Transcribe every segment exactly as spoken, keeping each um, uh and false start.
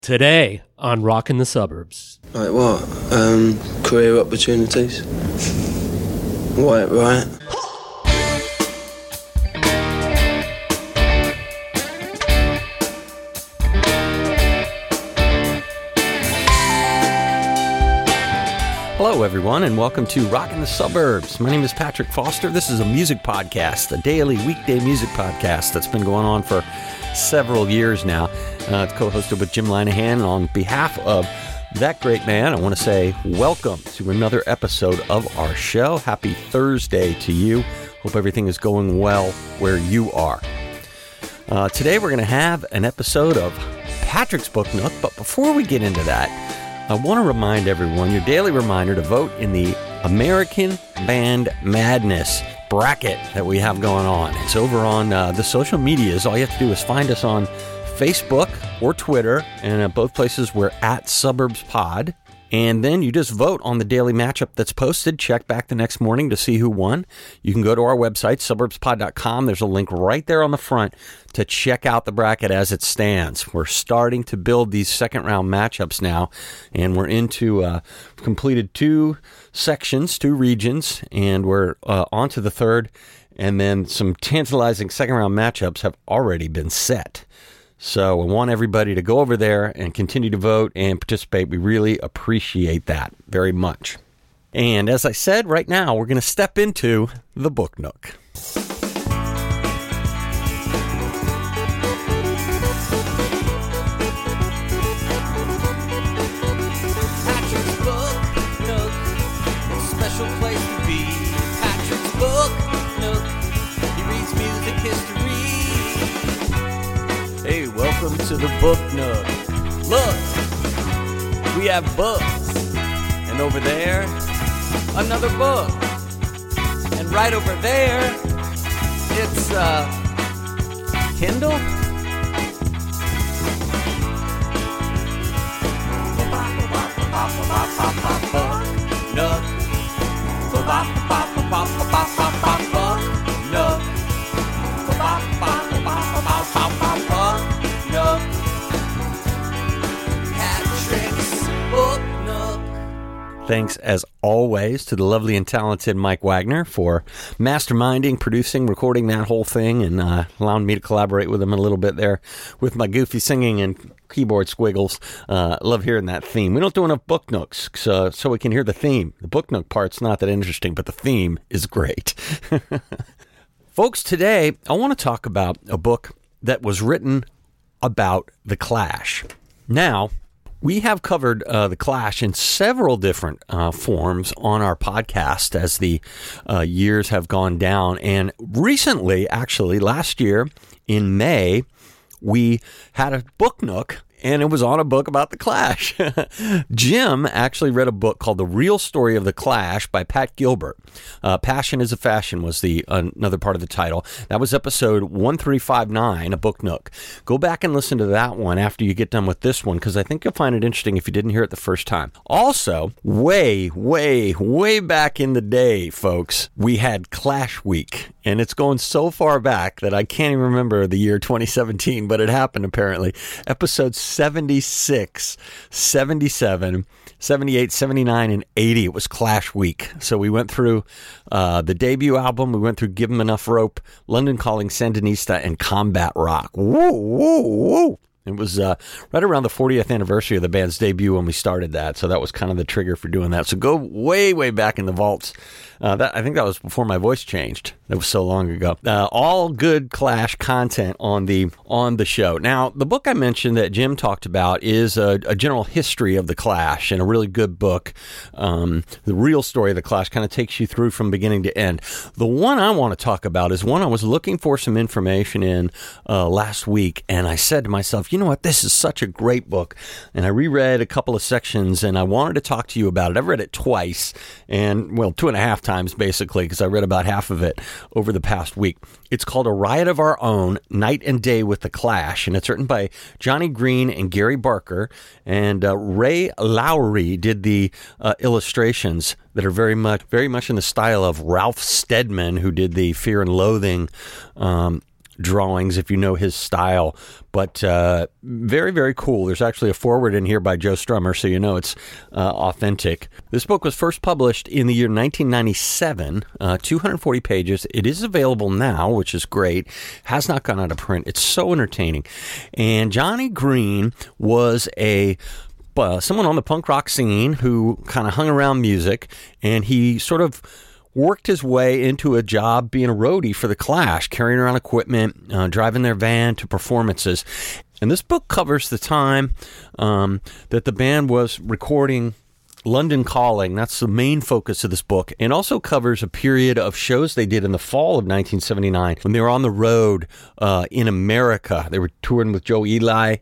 Today on Rockin' the Suburbs. Like what? Um, career opportunities? Right, right. Hello, everyone, and welcome to Rockin' the Suburbs. My name is Patrick Foster. This is a music podcast, a daily, weekday music podcast that's been going on for several years now. Uh, it's co-hosted with Jim Linehan. And on behalf of that great man, I want to say welcome to another episode of our show. Happy Thursday to you. Hope everything is going well where you are. Uh, today, we're going to have an episode of Patrick's Book Nook, but before we get into that, I want to remind everyone, your daily reminder to vote in the American Band Madness bracket that we have going on. It's over on uh, the social medias. All you have to do is find us on Facebook or Twitter, and at both places we're at Suburbs Pod. And then you just vote on the daily matchup that's posted. Check back the next morning to see who won. You can go to our website, suburbs pod dot com. There's a link right there on the front to check out the bracket as it stands. We're starting to build these second round matchups now, and we're into, uh, completed two sections, two regions, and we're uh, on to the third. And then some tantalizing second round matchups have already been set. So I want everybody to go over there and continue to vote and participate. We really appreciate that very much. And as I said, right now, we're going to step into the Book Nook. Patrick's Book Nook, a special place to be. Patrick's Book Nook, he reads music history. Hey, welcome to the Book Nook. Look, we have books. And over there, another book. And right over there, it's, uh, Kindle? Book Nook. Book Nook. Patrick's Book Nook. Thanks, as always, to the lovely and talented Mike Wagner for masterminding, producing, recording that whole thing, and uh, allowing me to collaborate with him a little bit there with my goofy singing and keyboard squiggles. Uh, love hearing that theme. We don't do enough Book Nooks, so, so we can hear the theme. The Book Nook part's not that interesting, but the theme is great. Folks, today I want to talk about a book that was written about The Clash. Now, we have covered uh, The Clash in several different uh, forms on our podcast as the uh, years have gone down. And recently, actually, last year in May, we had a Book Nook, and it was on a book about The Clash. Jim actually read a book called The Real Story of The Clash by Pat Gilbert. Uh, Passion is a Fashion was the uh, another part of the title. That was episode one three five nine, a Book Nook. Go back and listen to that one after you get done with this one, because I think you'll find it interesting if you didn't hear it the first time. Also, way, way, way back in the day, folks, we had Clash Week. And it's going so far back that I can't even remember the year twenty seventeen, but it happened apparently. Episode seventy-six, seventy-seven, seventy-eight, seventy-nine, and eighty. It was Clash Week. So we went through uh, the debut album. We went through Give 'Em Enough Rope, London Calling, Sandinista, and Combat Rock. Woo, woo, woo. It was uh, right around the fortieth anniversary of the band's debut when we started that, so that was kind of the trigger for doing that. So go way, way back in the vaults. Uh, that I think that was before my voice changed. That was so long ago. Uh, all good Clash content on the on the show. Now, the book I mentioned that Jim talked about is a, a general history of the Clash, and a really good book. Um, the Real Story of the Clash kind of takes you through from beginning to end. The one I want to talk about is one I was looking for some information in uh, last week, and I said to myself, you know what, this is such a great book. And I reread a couple of sections, and I wanted to talk to you about it. I've read it twice, and, well, two and a half times, basically, because I read about half of it over the past week. It's called A Riot of Our Own, Night and Day with the Clash, and it's written by Johnny Green and Gary Barker, and uh, Ray Lowry did the uh, illustrations that are very much very much in the style of Ralph Steadman, who did the Fear and Loathing um drawings if you know his style. But uh, very, very cool. There's actually a foreword in here by Joe Strummer, so you know it's uh, authentic. This book was first published in the year nineteen ninety-seven, uh, two hundred forty pages. It is available now, which is great. Has not gone out of print. It's so entertaining. And Johnny Green was a uh, someone on the punk rock scene who kind of hung around music, and he sort of worked his way into a job being a roadie for The Clash, carrying around equipment, uh, driving their van to performances. And this book covers the time um, that the band was recording London Calling. That's the main focus of this book, and also covers a period of shows they did in the fall of nineteen seventy-nine when they were on the road uh, in America. They were touring with Joe Ely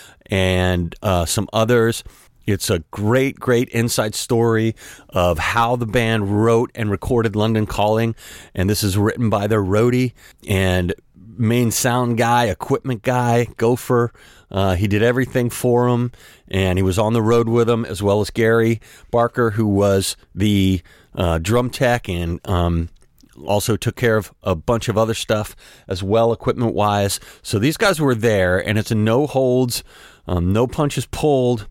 and uh, some others. It's a great, great inside story of how the band wrote and recorded London Calling. And this is written by their roadie and main sound guy, equipment guy, Gopher. Uh, he did everything for them, and he was on the road with them, as well as Gary Barker, who was the uh, drum tech and um, also took care of a bunch of other stuff as well, equipment-wise. So these guys were there, and it's a no-holds, um, no punches pulled,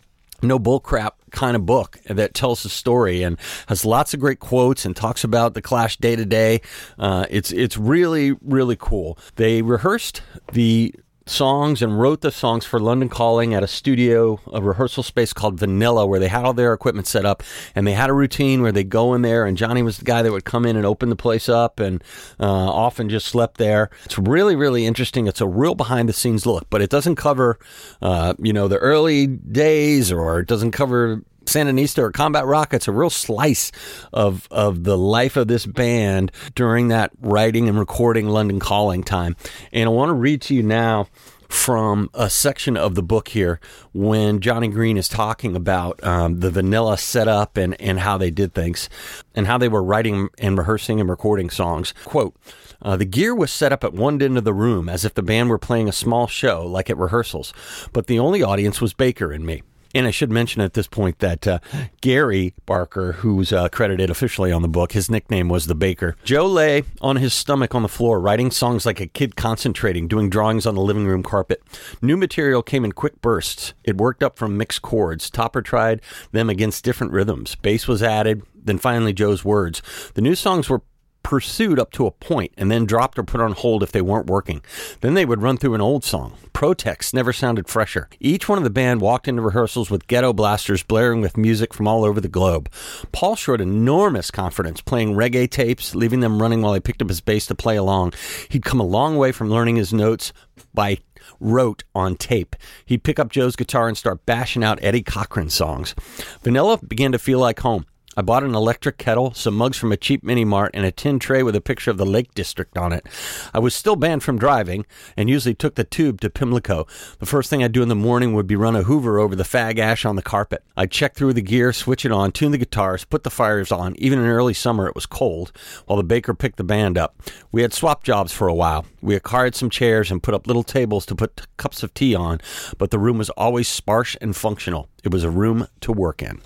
no bullcrap kind of book that tells the story and has lots of great quotes and talks about the Clash day to day. Uh, it's it's really, really cool. They rehearsed the songs and wrote the songs for London Calling at a studio, a rehearsal space called Vanilla, where they had all their equipment set up, and they had a routine where they go in there, and Johnny was the guy that would come in and open the place up, and uh, often just slept there. It's really, really interesting. It's a real behind-the-scenes look, but it doesn't cover, uh, you know, the early days, or it doesn't cover Sandinista or Combat Rock. It's a real slice of of the life of this band during that writing and recording London Calling time. And I want to read to you now from a section of the book here when Johnny Green is talking about um, the Vanilla setup and, and how they did things and how they were writing and rehearsing and recording songs. Quote, Uh, the gear was set up at one end of the room as if the band were playing a small show like at rehearsals, but the only audience was Baker and me. And I should mention at this point that uh, Gary Barker, who's uh, credited officially on the book, his nickname was the Baker. Joe lay on his stomach on the floor, writing songs like a kid concentrating, doing drawings on the living room carpet. New material came in quick bursts. It worked up from mixed chords. Topper tried them against different rhythms. Bass was added, then finally Joe's words. The new songs were pursued up to a point and then dropped or put on hold if they weren't working. Then they would run through an old song. Pro-Tex never sounded fresher. Each one of the band walked into rehearsals with ghetto blasters blaring with music from all over the globe. Paul showed enormous confidence playing reggae tapes, leaving them running while he picked up his bass to play along. He'd come a long way from learning his notes by rote on tape. He'd pick up Joe's guitar and start bashing out Eddie Cochran songs. Vanilla began to feel like home. I bought an electric kettle, some mugs from a cheap mini-mart, and a tin tray with a picture of the Lake District on it. I was still banned from driving and usually took the tube to Pimlico. The first thing I'd do in the morning would be run a Hoover over the fag ash on the carpet. I'd check through the gear, switch it on, tune the guitars, put the fires on. Even in early summer, it was cold, while the Baker picked the band up. We had swap jobs for a while. We acquired some chairs and put up little tables to put t- cups of tea on, but the room was always sparse and functional. It was a room to work in.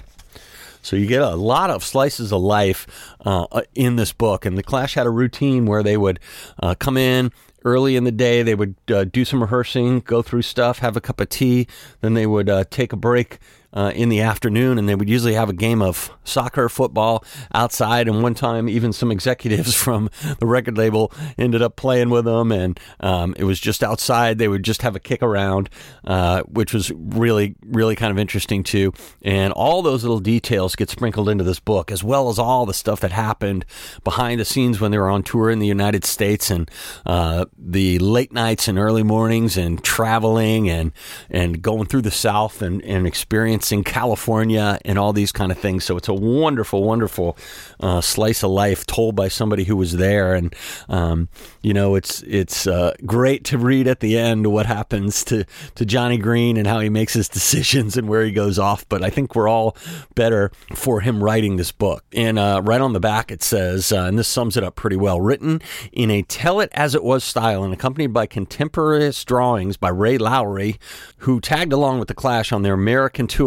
So you get a lot of slices of life uh, in this book. And the Clash had a routine where they would uh, come in early in the day. They would uh, do some rehearsing, go through stuff, have a cup of tea. Then they would uh, take a break uh, in the afternoon, and they would usually have a game of soccer, football outside. And one time, even some executives from the record label ended up playing with them, and um, it was just outside. They would just have a kick around, uh, which was really, really kind of interesting too. And all those little details get sprinkled into this book, as well as all the stuff that happened behind the scenes when they were on tour in the United States, and uh, the late nights and early mornings, and traveling and and going through the South and, and experiencing California and all these kind of things. So it's a wonderful, wonderful uh, slice of life told by somebody who was there. And, um, you know, it's it's uh, great to read at the end what happens to, to Johnny Green and how he makes his decisions and where he goes off. But I think we're all better for him writing this book. And uh, right on the back it says, uh, and this sums it up pretty well, written in a tell-it-as-it-was style and accompanied by contemporaneous drawings by Ray Lowry, who tagged along with the Clash on their American tour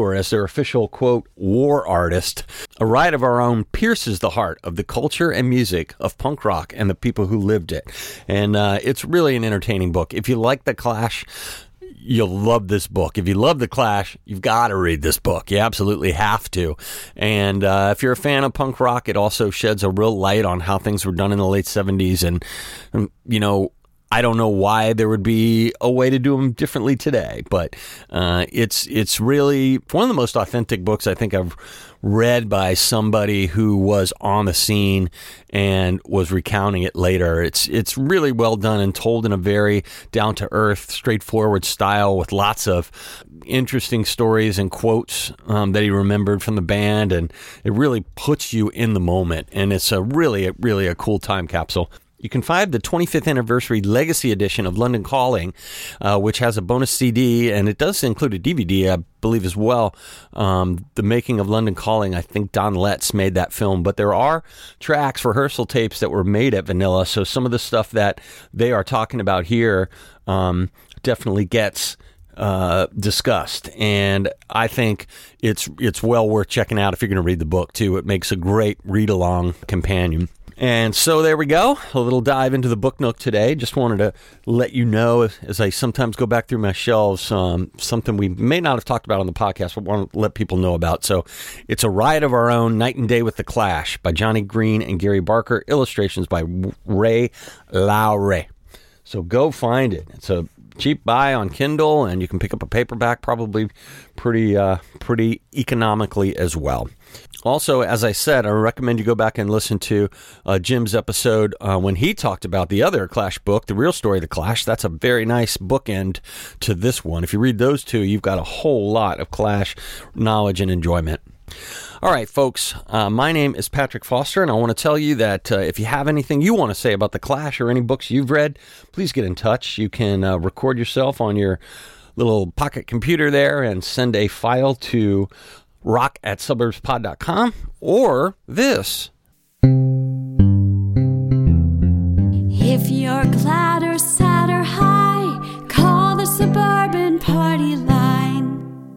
Cure as their official, quote, war artist, A Ride of Our Own pierces the heart of the culture and music of punk rock and the people who lived it. And uh, it's really an entertaining book. If you like The Clash, you'll love this book. If you love The Clash, you've got to read this book. You absolutely have to. And uh, if you're a fan of punk rock, it also sheds a real light on how things were done in the late seventies. And, you know, I don't know why there would be a way to do them differently today, but uh, it's it's really one of the most authentic books I think I've read by somebody who was on the scene and was recounting it later. It's it's really well done and told in a very down-to-earth, straightforward style with lots of interesting stories and quotes um, that he remembered from the band, and it really puts you in the moment, and it's a really, really a cool time capsule. You can find the twenty-fifth anniversary legacy edition of London Calling, uh, which has a bonus C D, and it does include a D V D, I believe, as well. Um, the making of London Calling, I think Don Letts made that film, but there are tracks, rehearsal tapes that were made at Vanilla, so some of the stuff that they are talking about here um, definitely gets uh, discussed, and I think it's it's well worth checking out if you're going to read the book, too. It makes a great read-along companion. And so there we go, a little dive into the Book Nook today. Just wanted to let you know, as I sometimes go back through my shelves, um, something we may not have talked about on the podcast, but want to let people know about. So it's A Ride of Our Own, Night and Day with the Clash by Johnny Green and Gary Barker, illustrations by Ray Lowry. So go find it. It's a cheap buy on Kindle, and you can pick up a paperback probably pretty, uh, pretty economically as well. Also, as I said, I recommend you go back and listen to uh, Jim's episode uh, when he talked about the other Clash book, The Real Story of the Clash. That's a very nice bookend to this one. If you read those two, you've got a whole lot of Clash knowledge and enjoyment. All right, folks, uh, my name is Patrick Foster, and I want to tell you that uh, if you have anything you want to say about The Clash or any books you've read, please get in touch. You can uh, record yourself on your little pocket computer there and send a file to rock at suburbs pod dot com or this. If you're glad or sad or high, call the Suburban Party line.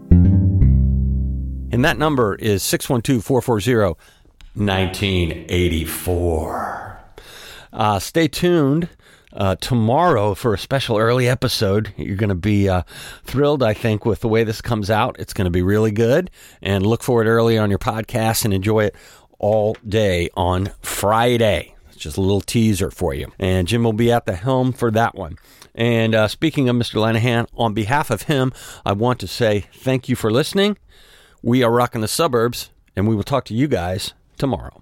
And that number is six one two, four four zero, one nine eight four. Uh, stay tuned Uh, tomorrow for a special early episode. You're going to be uh, thrilled, I think, with the way this comes out. It's going to be really good, and look for it early on your podcast and enjoy it all day on Friday. It's just a little teaser for you. And Jim will be at the helm for that one. And uh, speaking of Mister Lanahan, on behalf of him, I want to say thank you for listening. We are Rocking the Suburbs, and we will talk to you guys tomorrow.